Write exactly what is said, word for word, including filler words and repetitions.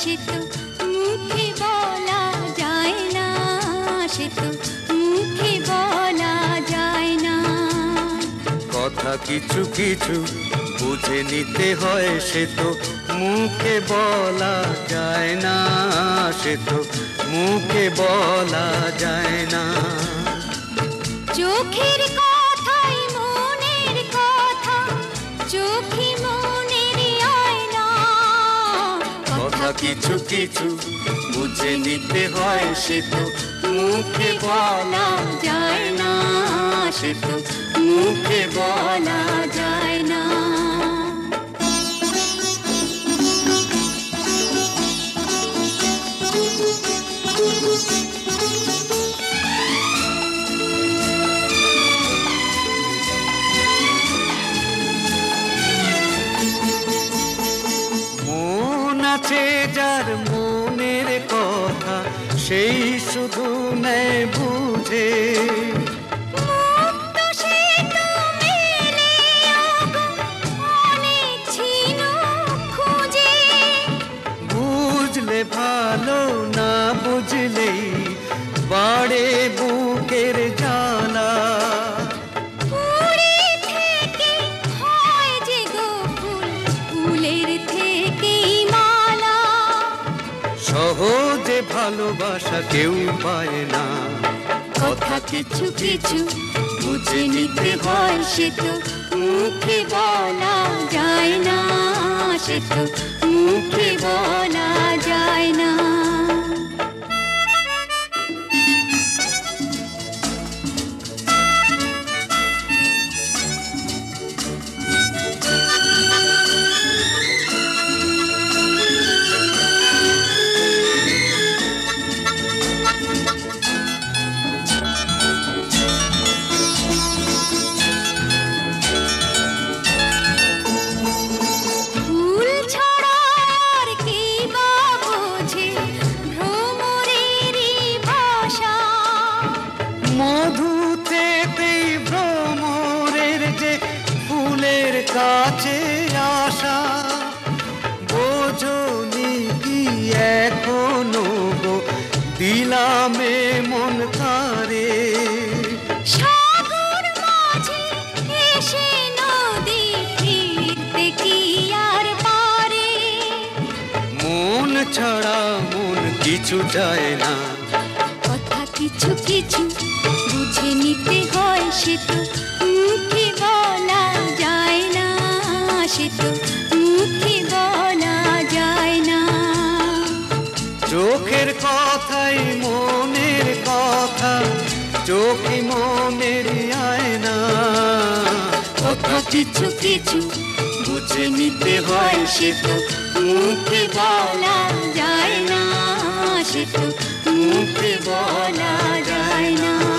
সে তো মুখে বলা যায় না, সে তো মুখে বলা যায় না। কথা কিছু কিছু বুঝে নিতে হয়, সে তো মুখে বলা যায় না, সে তো মুখে বলা যায় না। চোখের কথাই মনের কথা, চোখে মনের আয়না। কথা কিছু কিছু বুঝে নিতে হয়, সে তো মুখে বলা যায় না, সে তো মুখে বলা যায় না। মন আছে যার মনের কথা, সেই শুধু নেয় বুঝে। মুক্ত সে তো মেলে আগো অনেক ছিল খুঁজে। বুঝলে ভালো, না বুঝলেই বাড়ে বুকের জ্বালা। ফুলের থেকে হয় যে গো ফুল, ফুলের থেকেই মালা। সহজে ভালোবাসা কেউ পায় না। কথা কিছু কিছু বুঝে নিতে হয়, সে তো মুখে বলা যায় না, সে তো মুখে বলা যায় না। ফুল ছাড়া আর কি বা বোঝে ভ্রমরেরই ভাষা। মধুতেই ভ্রমরের যে ফুলের কাছে আসা। বোঝনি কি এখনো গো দিলামে মন তারে। সাগর মাঝে এসে নদী ফিরতে কি আর পারে। মন ছাড়া মন কিছু চায় না। কথা কিছু কিছু বুঝে নিতে হয়, সে তো মুখে বলা যায় না, সে তো মুখে বলা যায় না। চোখের কথাই মনের কথা, চোখে মনের আয়না। কথা কিছু কিছু বুঝে নিতে হয়, সে তো মুখে বলা যায় না, সে তো মুখে বলা যায় না।